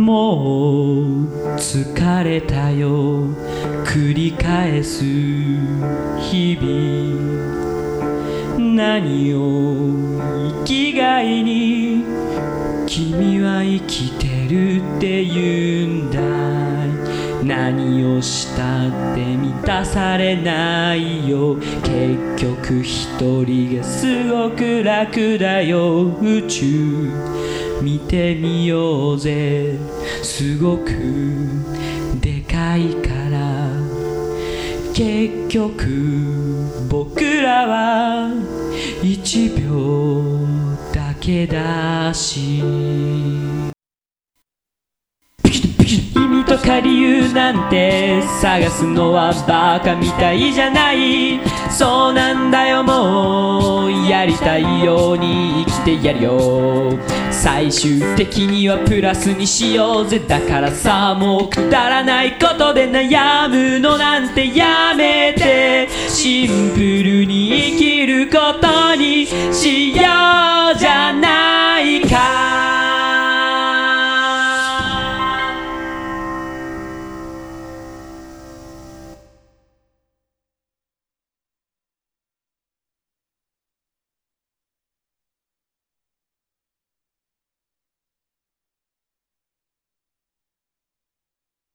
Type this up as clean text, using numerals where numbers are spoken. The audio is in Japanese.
もう疲れたよ繰り返す日々何を生きがいに君は生きてるって言うんだい何をしたって満たされないよ結局一人がすごく楽だよ宇宙見てみようぜすごくでかいから結局僕らは1秒だけだし意味とか理由なんて探すのはバカみたいじゃないそうなんだよもうやりたいように生きてやるよ最終的にはプラスにしようぜだからさもうくだらないことで悩むのなんてやめてシンプルに生きることにしよう